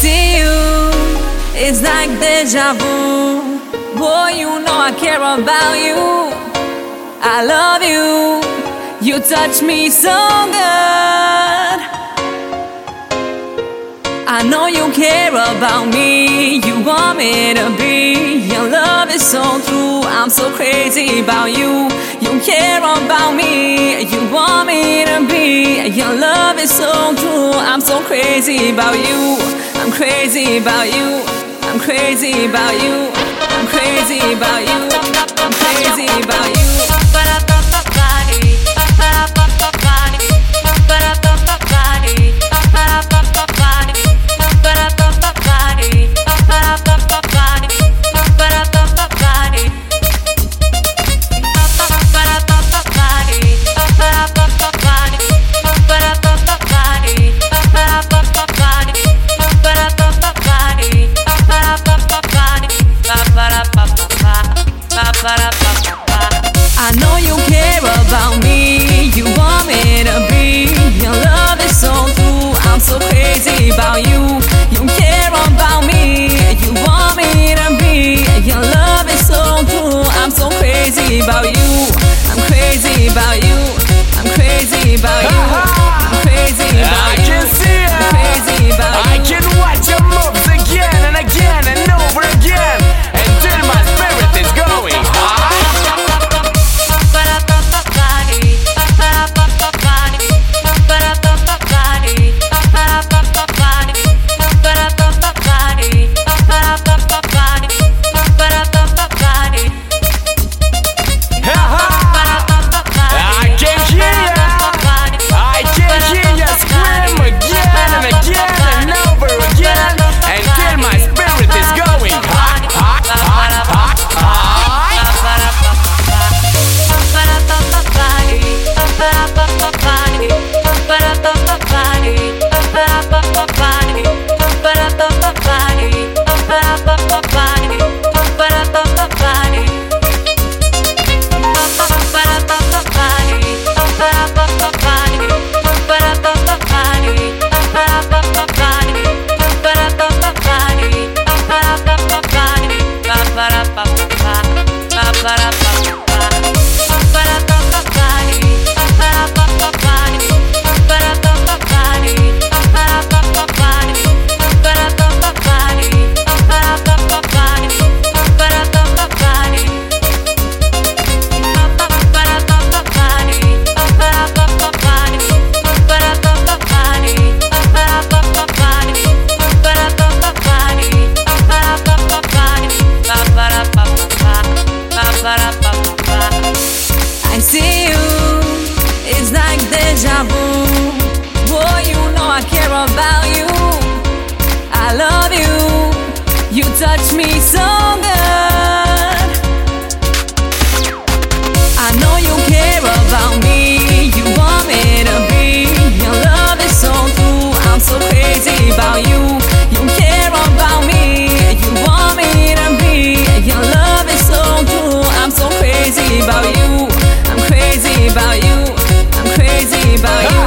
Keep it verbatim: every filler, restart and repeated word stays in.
see you, it's like deja vu. Boy, you know I care about you. I love you, you touch me so good. I know you care about me, you want me to be. Your love is so true, I'm so crazy about you. You care about me, you want me to be. Your love is so true, I'm so crazy about you. I'm crazy about you, I'm crazy about you. I'm crazy about you, I'm crazy about you. I know you care about me, you want me to be. Your love is so true, I'm so crazy about you. You care about me, you want me to be. Your love is so true, I'm so crazy about you. I'm crazy about you, I'm crazy about you. I'm crazy about you, I'm crazy about you. I can watch your moves again and again and over again until my spirit is going high. I see you, it's like deja vu. Boy, you know I care about you. I love you, you touch me so good. I know you care about me, you want me to be. Your love is so true, I'm so crazy about you. You care about me, you want me to be. Your love is so true, I'm so crazy about you. I'm crazy about you, I'm crazy about you.